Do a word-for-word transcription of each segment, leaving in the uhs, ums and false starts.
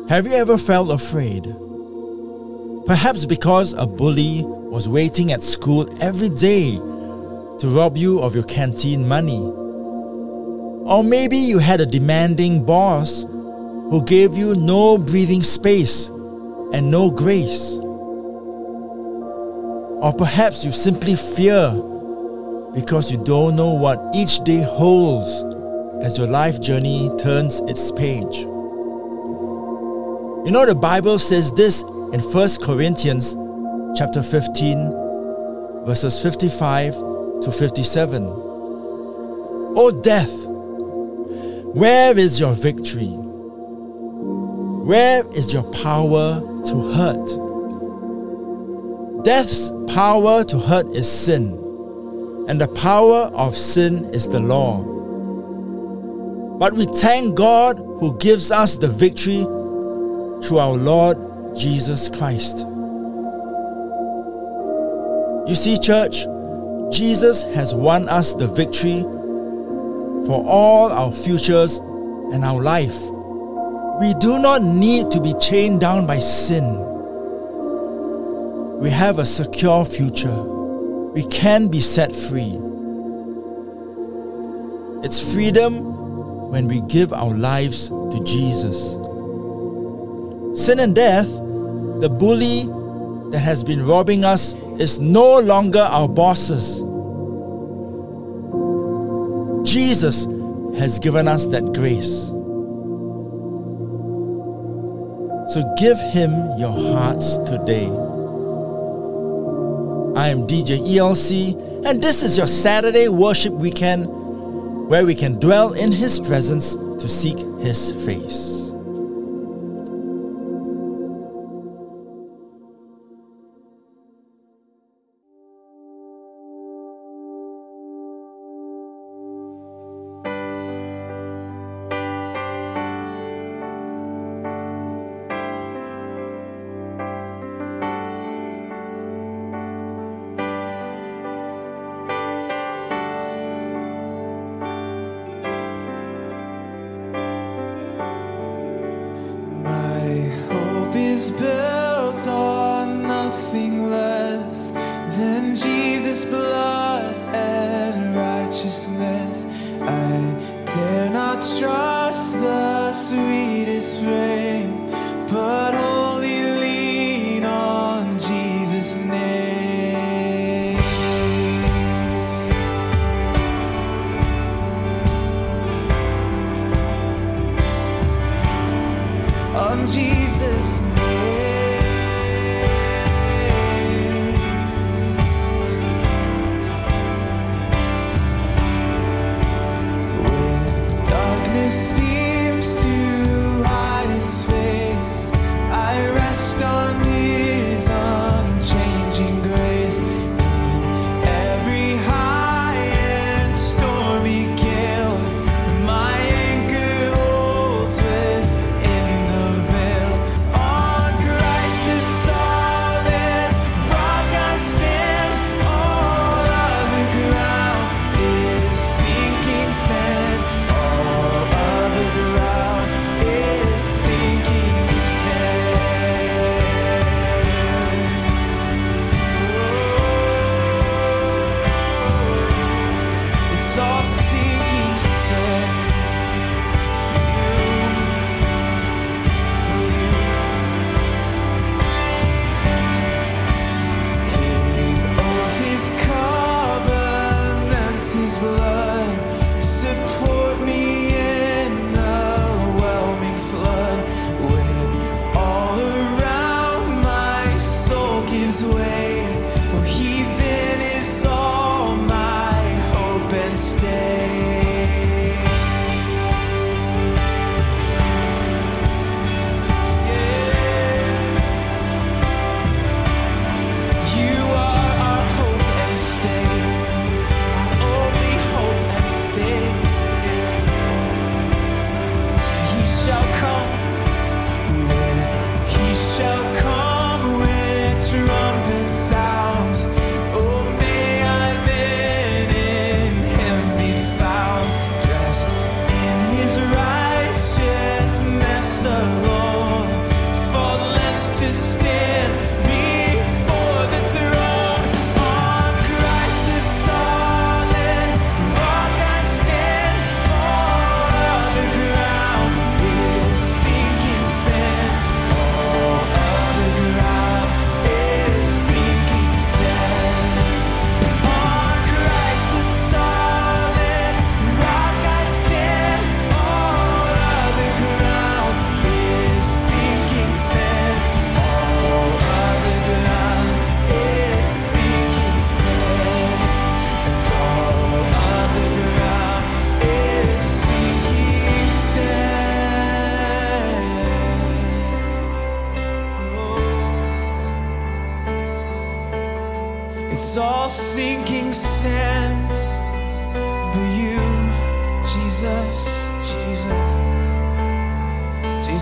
Have you ever felt afraid? Perhaps because a bully was waiting at school every day to rob you of your canteen money. Or maybe you had a demanding boss who gave you no breathing space and no grace. Or perhaps you simply fear because you don't know what each day holds as your life journey turns its page. You know, the Bible says this in First Corinthians chapter fifteen, verses fifty-five to fifty-seven. O death, where is your victory? Where is your power to hurt? Death's power to hurt is sin, and the power of sin is the law. But we thank God who gives us the victory through our Lord Jesus Christ. You see, church, Jesus has won us the victory for all our futures and our life. We do not need to be chained down by sin. We have a secure future. We can be set free. It's freedom when we give our lives to Jesus. Sin and death, the bully that has been robbing us, is no longer our bosses. Jesus has given us that grace. So give Him your hearts today. I am D J E L C, and this is your Saturday worship weekend where we can dwell in His presence to seek His face. Is built on nothing less than Jesus' blood and righteousness. I dare not trust the sweetest frame, but wholly lean on Jesus' name. On Jesus' name.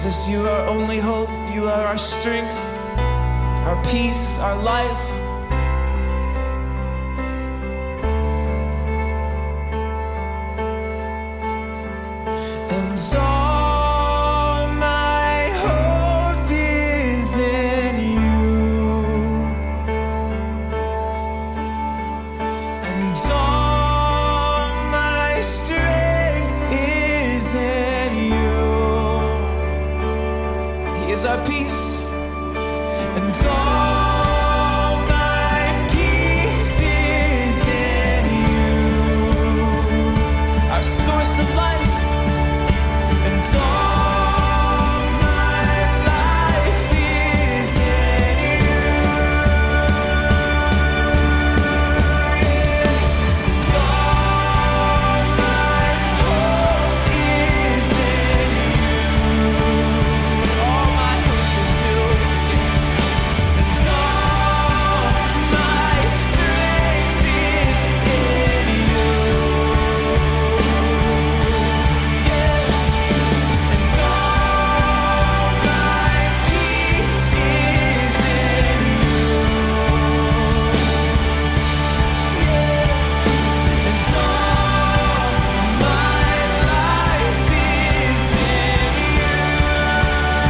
Jesus, you are only hope. You are our strength, our peace, our life. And all my hope is in you. And all my strength is in you. He is our peace. And all my peace is in you. Our source of life. And all my life is in you. And all my hope is in you. All my hope is you. And all my strength is in you. Yeah. And all my peace is in you. And all my life is in you.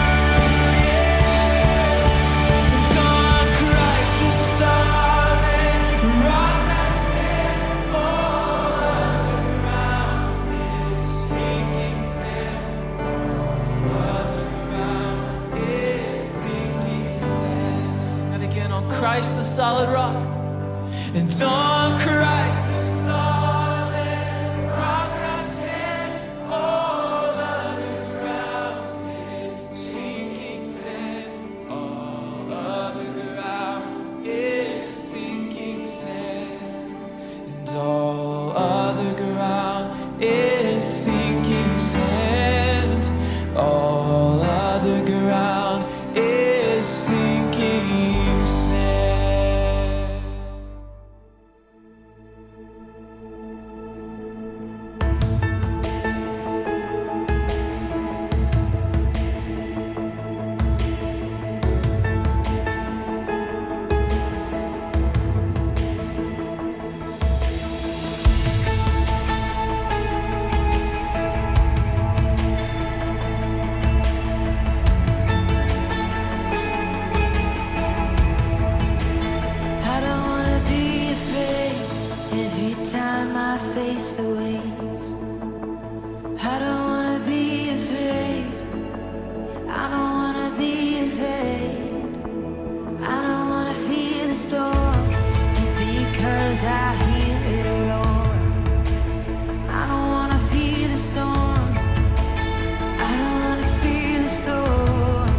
And on Christ the solid rock I stand. All the ground is sinking sand. All the ground is sinking sand. Sing that again. On Christ the solid rock. And on Christ the solid rock I stand. All of the ground is sinking sand. All of the ground is sinking sand. And all other ground is sinking sand. All other ground is sinking sand. I don't wanna be afraid every time I face the waves. I don't wanna be afraid. I don't wanna be afraid. I don't wanna feel the storm just because I hear it roar. I don't wanna feel the storm. I don't wanna feel the storm.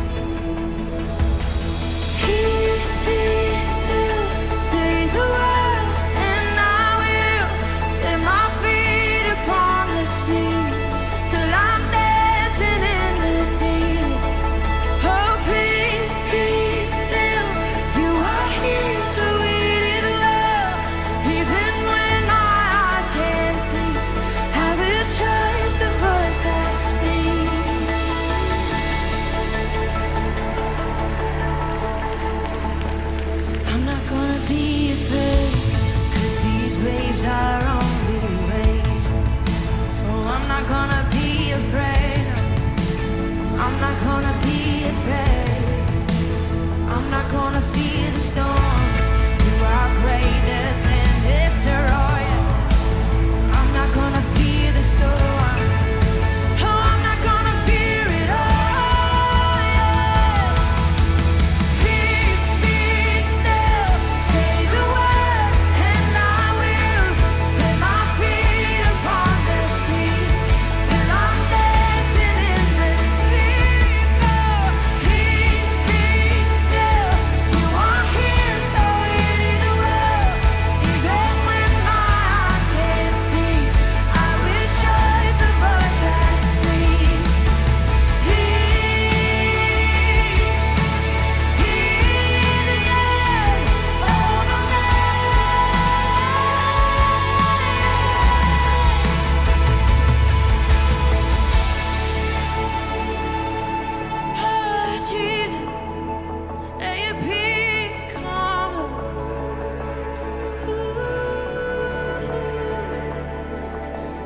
Peace, be still, say the word, and I will set my feet upon the sea till I'm dancing in the deep. Oh, peace, be still, you are here, so it is love.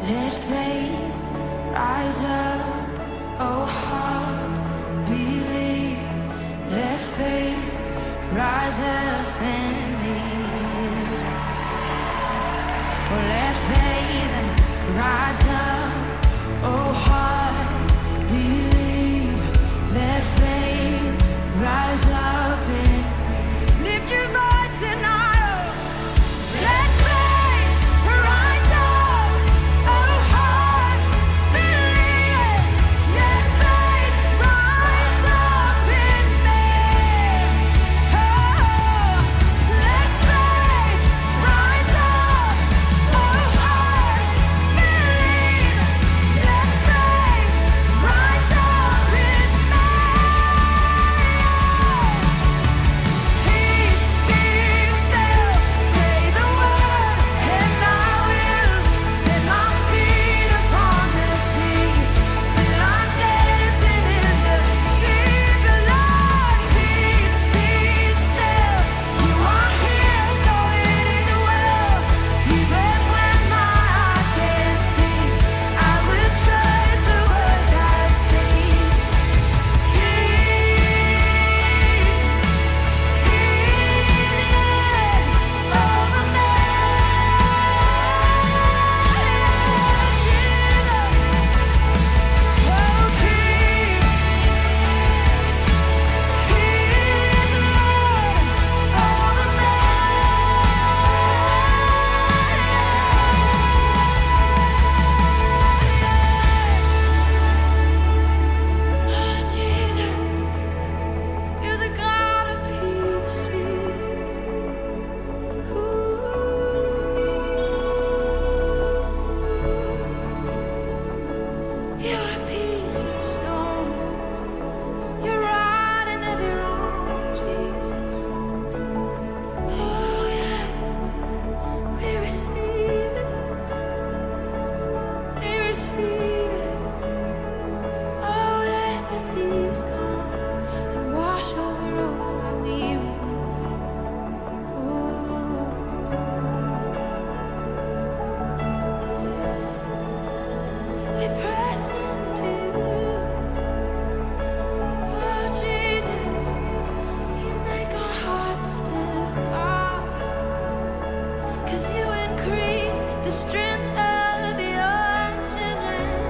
Let faith rise up, oh heart, believe. Let faith rise up in me. Oh, let faith rise up, oh heart, believe. Let faith rise up in me. Lift your voice tonight. Let faith rise up, oh heart, believe. Let faith rise up in me. Oh, let faith rise up, oh heart, believe. Let faith rise up in me. Peace, be still. Say the word, and I will set my feet upon the sea till I'm dancing in the deep. Lord, peace, be still. You are here, so it is well. Even when my eyes can't see, I will trust the words I speak. Peace, peace, over me, Jesus. Oh, peace, peace, Lord, over me. Oh, Jesus, you're the God of peace, Jesus. You're a peace in the storm. You're right in every wrong, Jesus. Oh yeah, we receive it. We receive it. Oh, let the peace come and wash over all my weariness. Ooh. We press into you. Oh, Jesus, you make our hearts still, God. 'Cause you increase the strength of your children.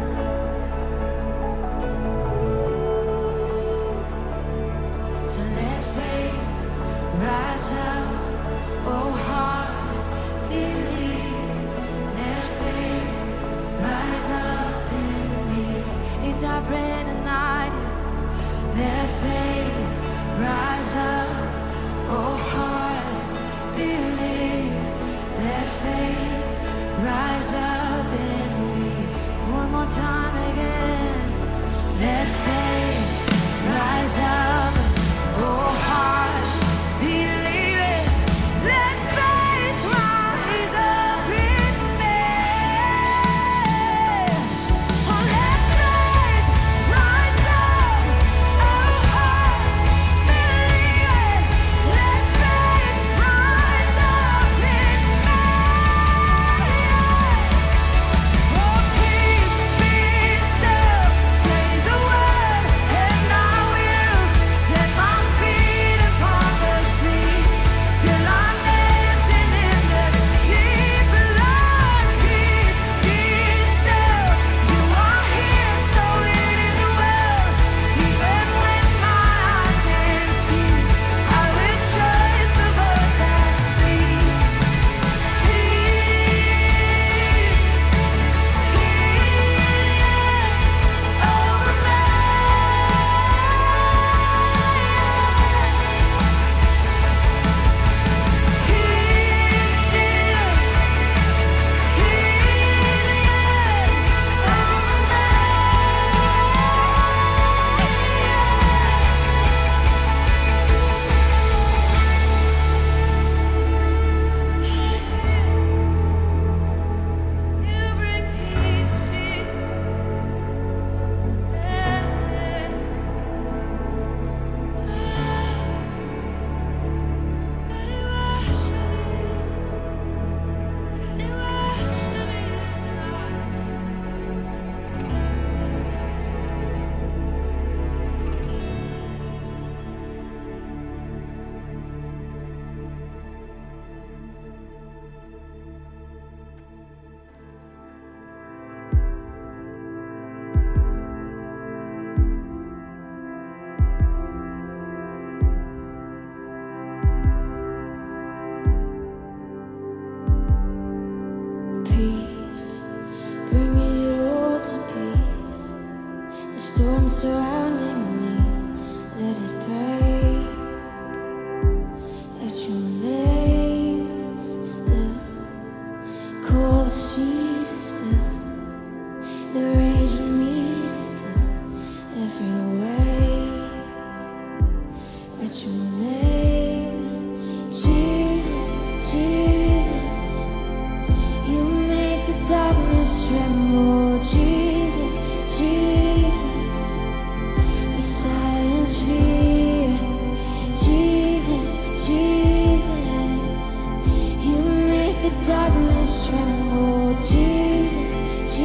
So let faith rise up, oh heart, believe. Let faith rise up in me. It's our prayer tonight. Let faith rise up, oh heart, believe. Let faith rise up in me. One more time again. Let faith rise up, oh heart, believe it. Let faith rise up in me. Oh, let faith rise up, oh heart, believe it. Let faith rise up in me. Oh, peace, be still. Say the word, and I will set my feet upon surrounding me, let it break. At your name still, call the sea to still, the rage in me to still, every wave. At your name, Jesus, Jesus, you make the darkness tremble. Jesus, Jesus, you silence fear. Jesus, Jesus, you make the darkness tremble. Jesus,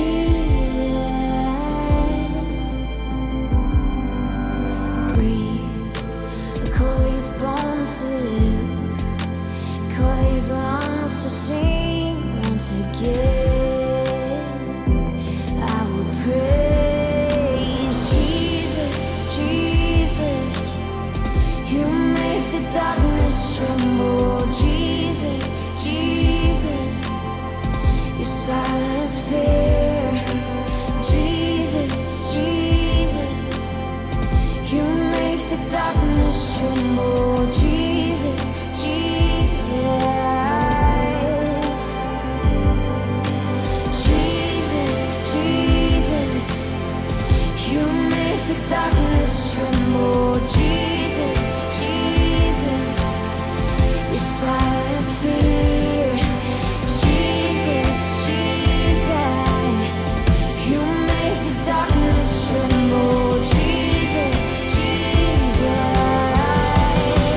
Jesus, breathe, call these bones to live, call these lungs to sing once again. I will praise Jesus, Jesus, you make the darkness tremble. Jesus, Jesus, you silence fear. Jesus, Jesus, you make the darkness tremble. Jesus, Jesus, Jesus, Jesus, you make the darkness tremble. Jesus, Jesus, you silence fear. Jesus, Jesus, you make the darkness tremble. Jesus, Jesus.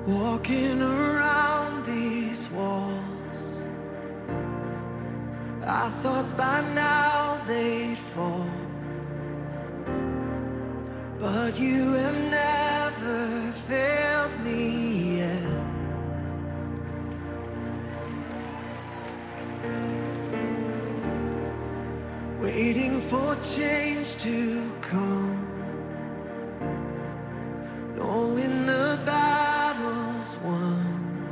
walking around these walls. I thought by now they'd fall, but you have never failed me yet. Waiting for change to come, knowing the battle's won,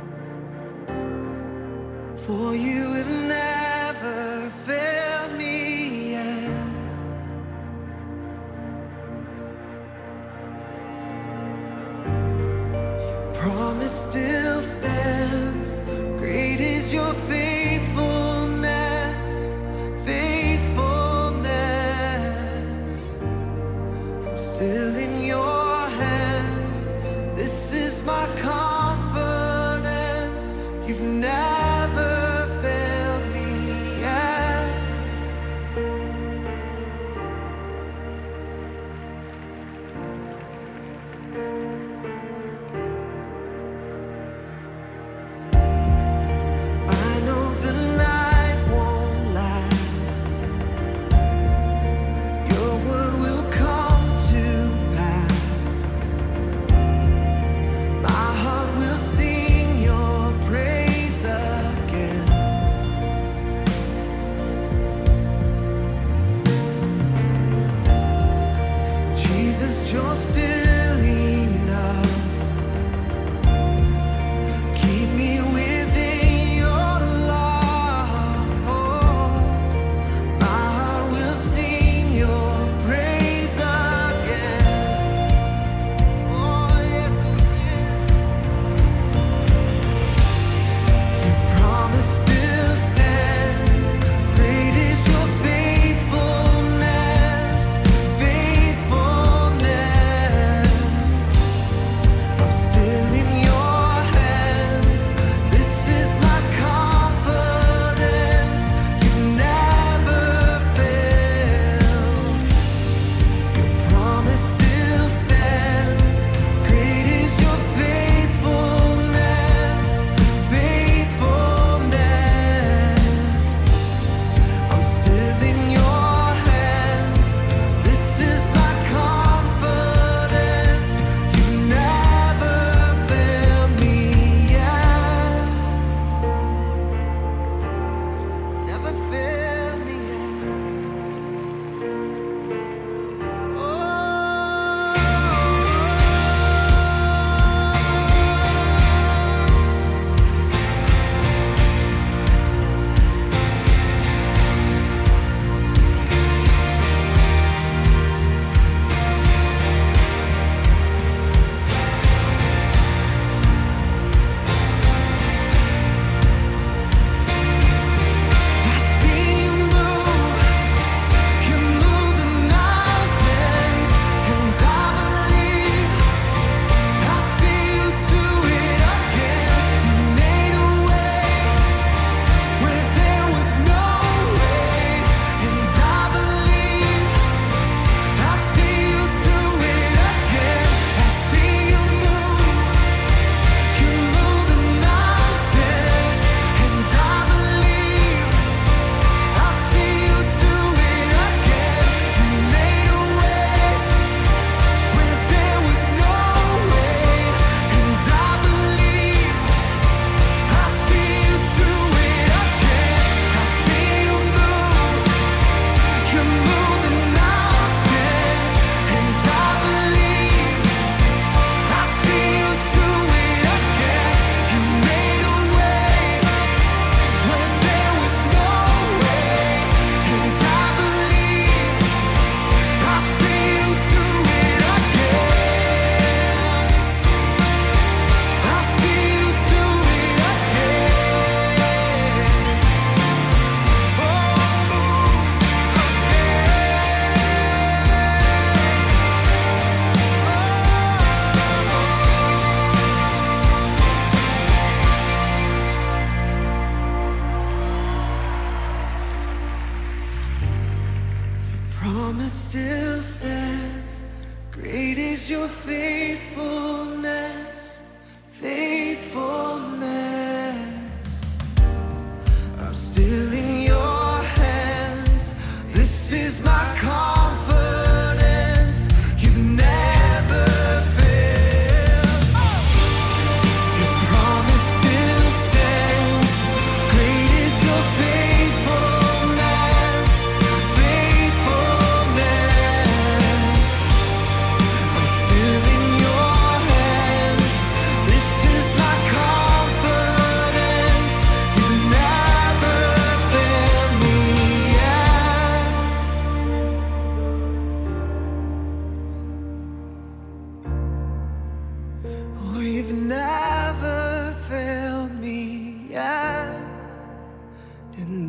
for you have never failed me yet. Your promise still stands, great is your faithfulness, faithfulness. I'm still in your hands, this is my confidence, you've never failed me yet.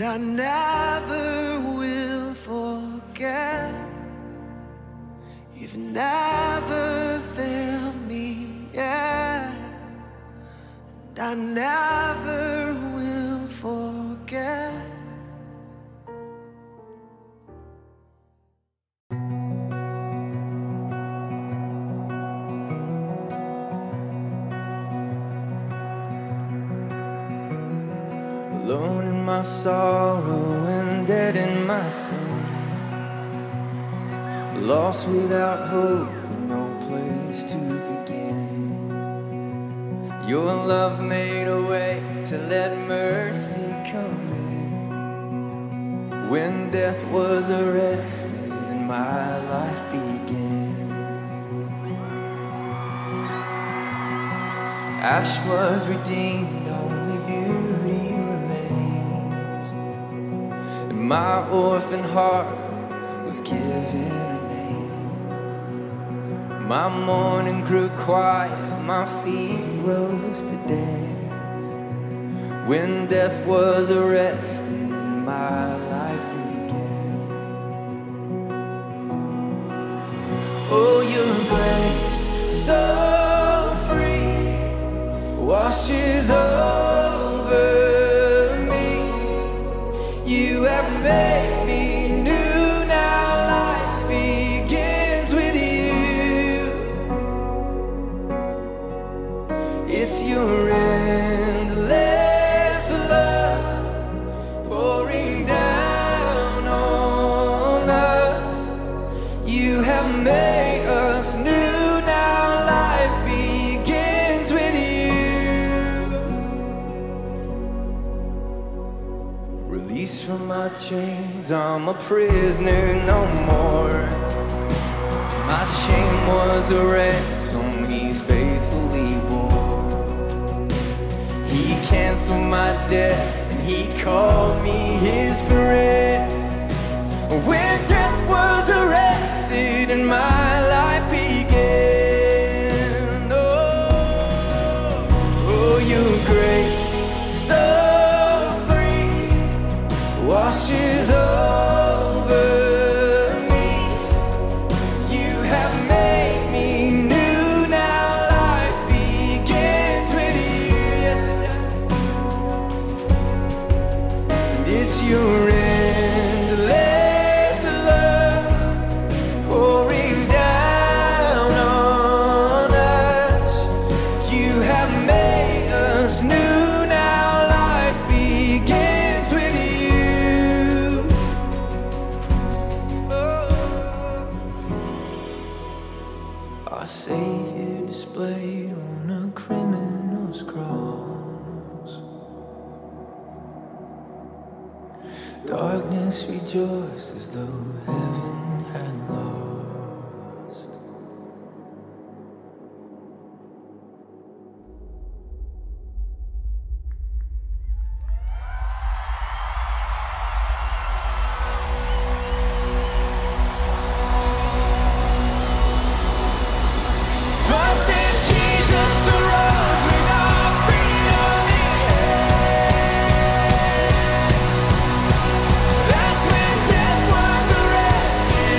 I never will forget. You've never failed me yet, and I never will forget. Alone in my sorrow and dead in my sin, lost without hope, no place to begin. Your love made a way to let mercy come in. When death was arrested and my life began, ash was redeemed, only beauty remains, and my orphan heart was given a name. My mourning grew quiet, my feet rose to dance. When death was arrested, my life began. Oh, your grace, so free, washes over me. You have made me new, now life begins with you. It's your endless love pouring down on us. You have made us new, now life begins with you. Released from my chains, I'm a prisoner no more. My shame was a ransom he faithfully bore. He canceled my debt and he called me his friend. When death was arrested and my life began. Oh, oh, your grace, so free, washes over me. You have made me new, now life begins with you. Yes, it does. And it's your endless love pouring down on us. You have made us new, now life begins with you. Oh. Our Savior displayed on a criminal's cross. Darkness rejoiced as though heaven had lost. But then Jesus arose with our freedom in hand. That's when death was arrested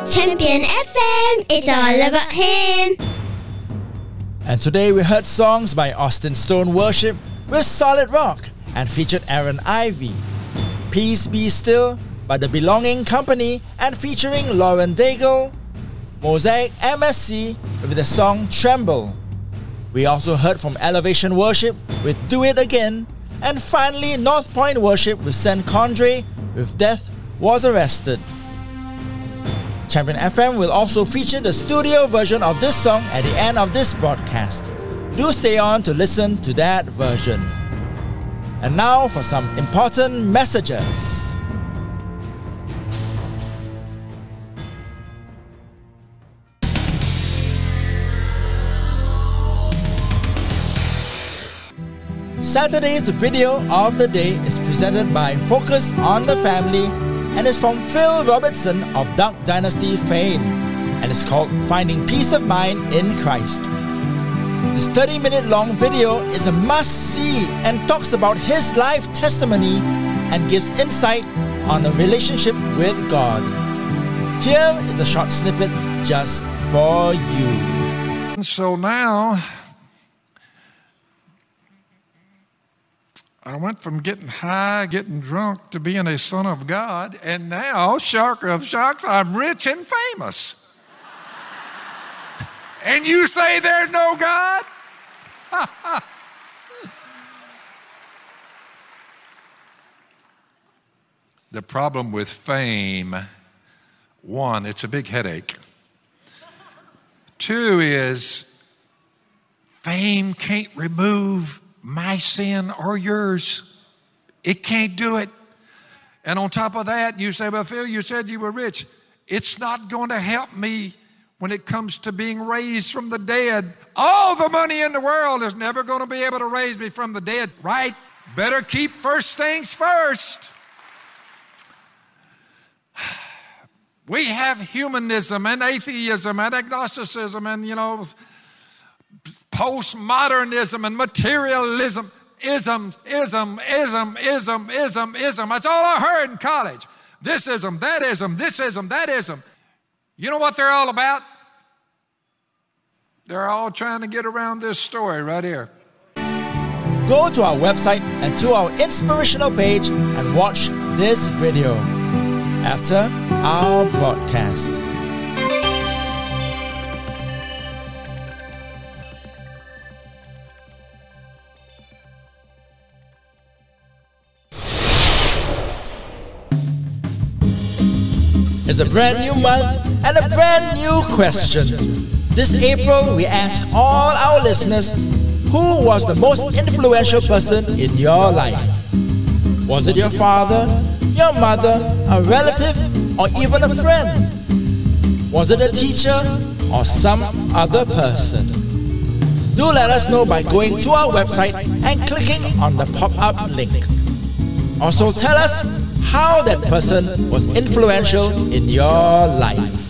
Champion F M, it's all about Him. And today we heard songs by Austin Stone Worship with Solid Rock and featured Aaron Ivey. Peace Be Still by The Belonging Company and featuring Lauren Daigle. Mosaic M S C with the song Tremble. We also heard from Elevation Worship with Do It Again. And finally North Point Worship with Saint Condre with Death Was Arrested. Champion F M will also feature the studio version of this song at the end of this broadcast. Do stay on to listen to that version. And now for some important messages. Saturday's video of the day is presented by Focus on the Family and is from Phil Robertson of Duck Dynasty fame, and it's called Finding Peace of Mind in Christ. This thirty minute long video is a must-see and talks about his life testimony and gives insight on a relationship with God. Here is a short snippet just for you. So now, I went from getting high, getting drunk, to being a son of God, and now, shocker of shocks, I'm rich and famous. And you say there's no God? The problem with fame, one, it's a big headache. Two is, fame can't remove my sin or yours. It can't do it. And on top of that, you say, well, Phil, you said you were rich. It's not going to help me when it comes to being raised from the dead. All the money in the world is never going to be able to raise me from the dead, right? Better keep first things first. We have humanism and atheism and agnosticism and, you know, postmodernism and materialism, ism, ism, ism, ism, ism, ism. That's all I heard in college. This ism, that ism, this ism, that ism. You know what they're all about? They're all trying to get around this story right here. Go to our website and to our inspirational page and watch this video after our broadcast. It's a brand new month and a brand new question. This April, we ask all our listeners, who was the most influential person in your life? Was it your father, your mother, a relative, or even a friend? Was it a teacher or some other person? Do let us know by going to our website and clicking on the pop-up link. Also tell us how that person was influential in your life.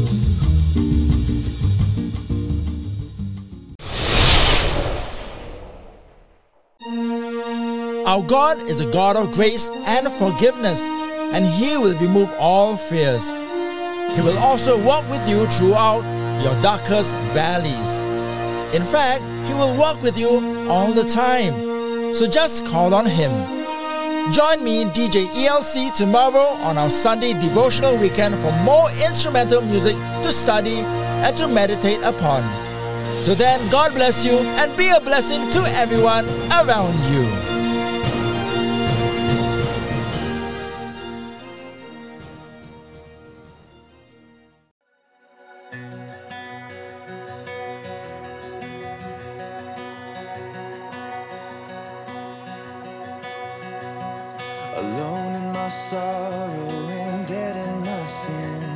Our God is a God of grace and forgiveness, and He will remove all fears. He will also walk with you throughout your darkest valleys. In fact, He will walk with you all the time. So just call on Him. Join me, D J E L C, tomorrow on our Sunday devotional weekend for more instrumental music to study and to meditate upon. So then, God bless you and be a blessing to everyone around you. Alone in my sorrow and dead in my sin,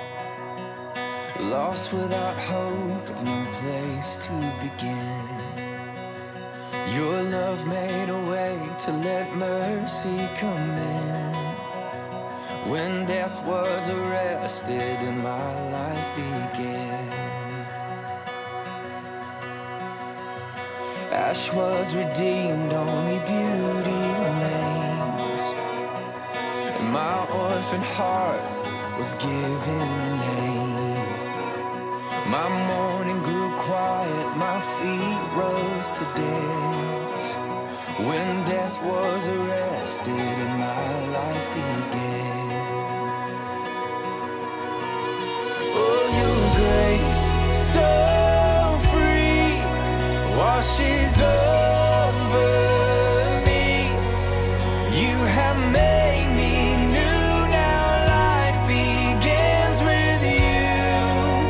lost without hope, with no place to begin. Your love made a way to let mercy come in. When death was arrested and my life began, ash was redeemed, only beauty remains. And my orphan heart was given a name. My morning grew quiet, my feet rose to dance. When death was arrested and my life began. Oh, your grace, so free, washes over me. You have made me new, now life begins with you.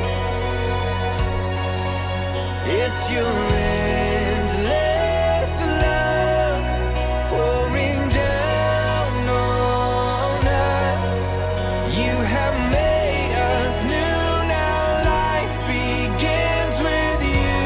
It's your endless love pouring down on us. You have made us new, now life begins with you.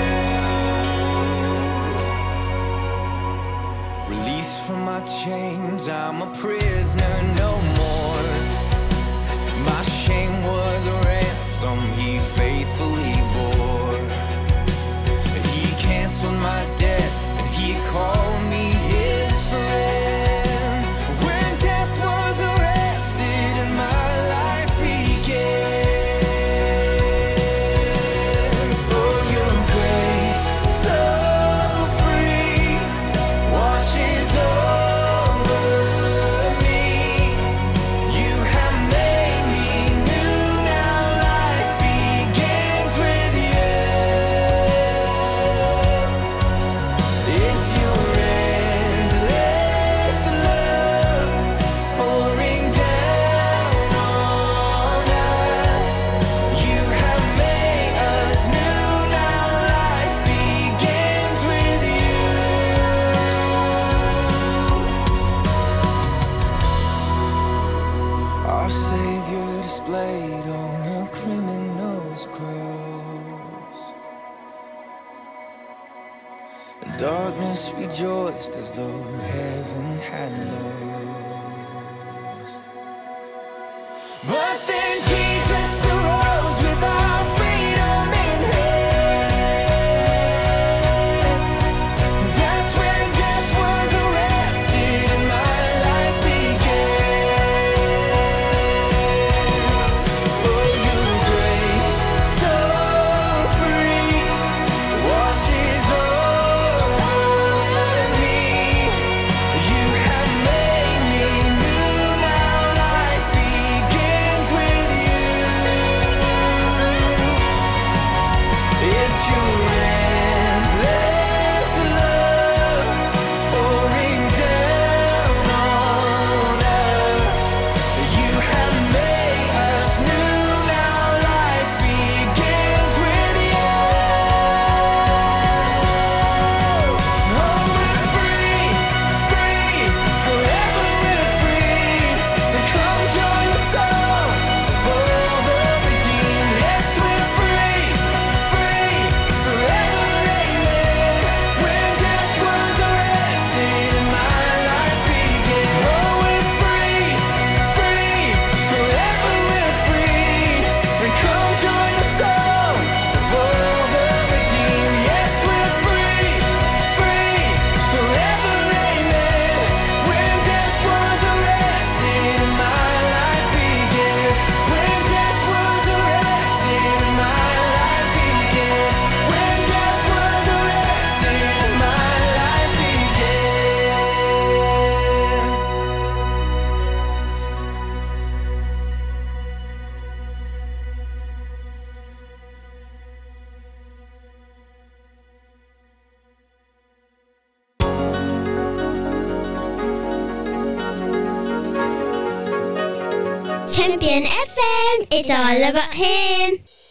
Released from my chains, I'm a prisoner no more. My shame was a ransom he faithfully bore. He canceled my debt and he called me his friend. When death was arrested and my life began. Oh, your grace, so free, washes over me. You have made me new, now life begins with you. It's your endless love pouring down on us. You have made us new, now life begins with you. Our Savior displayed on a criminal's cross. Darkness rejoiced as though heaven had lost. But then Jesus arose with our freedom in hand. That's when death was arrested and my life began. Oh, your grace, so free, washes over me. You have made me new, now life begins with you. It's your endless love pouring down on us. You have made us new, now life begins with you. Oh, we're free, free, forever we're free. And come join the song for all the redeemed. Yes, we're free, free, forever, amen. When death was arrested and my life began. Oh, we're free, free, forever we're free. And come join the song for all the redeemed. Yes, we're free, free, forever, amen. When death was arrested and my life began. When death was arrested and my life began. When death was arrested and my life began. Champion F M, it's all about him.